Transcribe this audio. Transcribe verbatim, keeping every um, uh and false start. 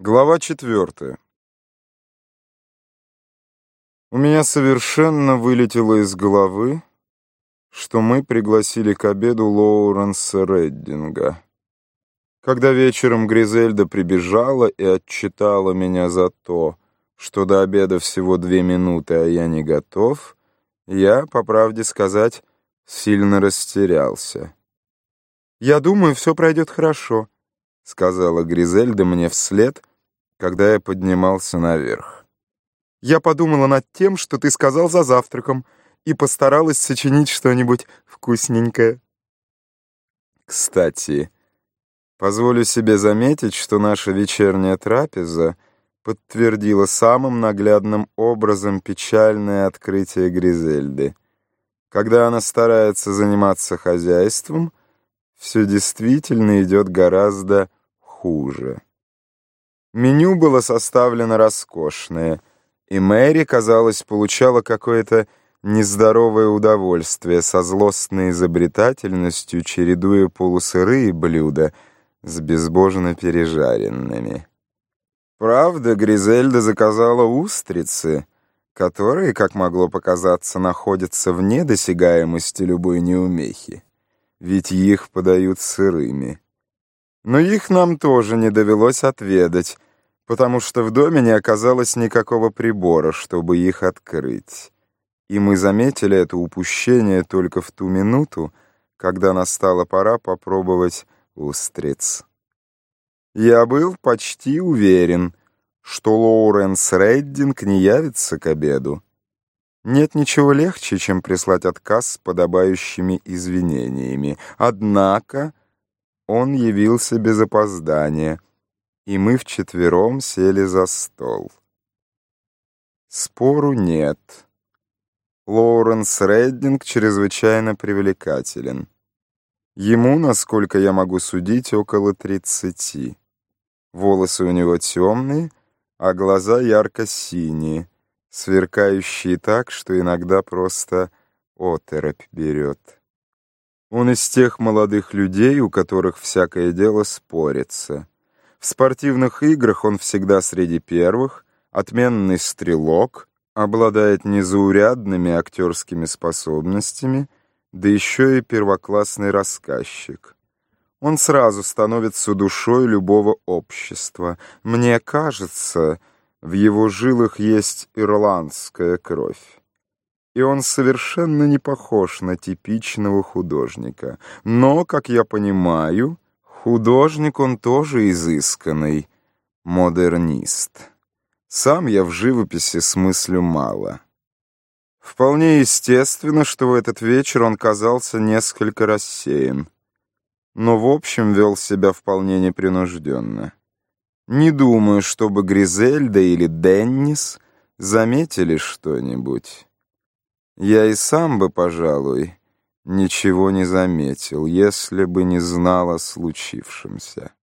Глава четвертая. У меня совершенно вылетело из головы, что мы пригласили к обеду Лоуренса Реддинга. Когда вечером Гризельда прибежала и отчитала меня за то, что до обеда всего две минуты, а я не готов, я, по правде сказать, сильно растерялся. «Я думаю, все пройдет хорошо», — сказала Гризельда мне вслед, когда я поднимался наверх. «Я подумала над тем, что ты сказал за завтраком, и постаралась сочинить что-нибудь вкусненькое». Кстати, позволю себе заметить, что наша вечерняя трапеза подтвердила самым наглядным образом печальное открытие Гризельды. Когда она старается заниматься хозяйством, все действительно идет гораздо хуже. Меню было составлено роскошное, и Мэри, казалось, получала какое-то нездоровое удовольствие со злостной изобретательностью, чередуя полусырые блюда с безбожно пережаренными. Правда, Гризельда заказала устрицы, которые, как могло показаться, находятся вне досягаемости любой неумехи, ведь их подают сырыми. Но их нам тоже не довелось отведать, потому что в доме не оказалось никакого прибора, чтобы их открыть. И мы заметили это упущение только в ту минуту, когда настала пора попробовать устриц. Я был почти уверен, что Лоуренс Реддинг не явится к обеду. Нет ничего легче, чем прислать отказ с подобающими извинениями. Однако он явился без опоздания, и мы вчетвером сели за стол. Спору нет. Лоуренс Реддинг чрезвычайно привлекателен. Ему, насколько я могу судить, около тридцати. Волосы у него темные, а глаза ярко-синие, сверкающие так, что иногда просто оторопь берет. Он из тех молодых людей, у которых всякое дело спорится. В спортивных играх он всегда среди первых, отменный стрелок, обладает незаурядными актерскими способностями, да еще и первоклассный рассказчик. Он сразу становится душой любого общества. Мне кажется, в его жилах есть ирландская кровь. И он совершенно не похож на типичного художника. Но, как я понимаю, художник он тоже изысканный, модернист. Сам я в живописи смыслю мало. Вполне естественно, что в этот вечер он казался несколько рассеян, но в общем вел себя вполне непринужденно. Не думаю, чтобы Гризельда или Деннис заметили что-нибудь. Я и сам бы, пожалуй, ничего не заметил, если бы не знал о случившемся.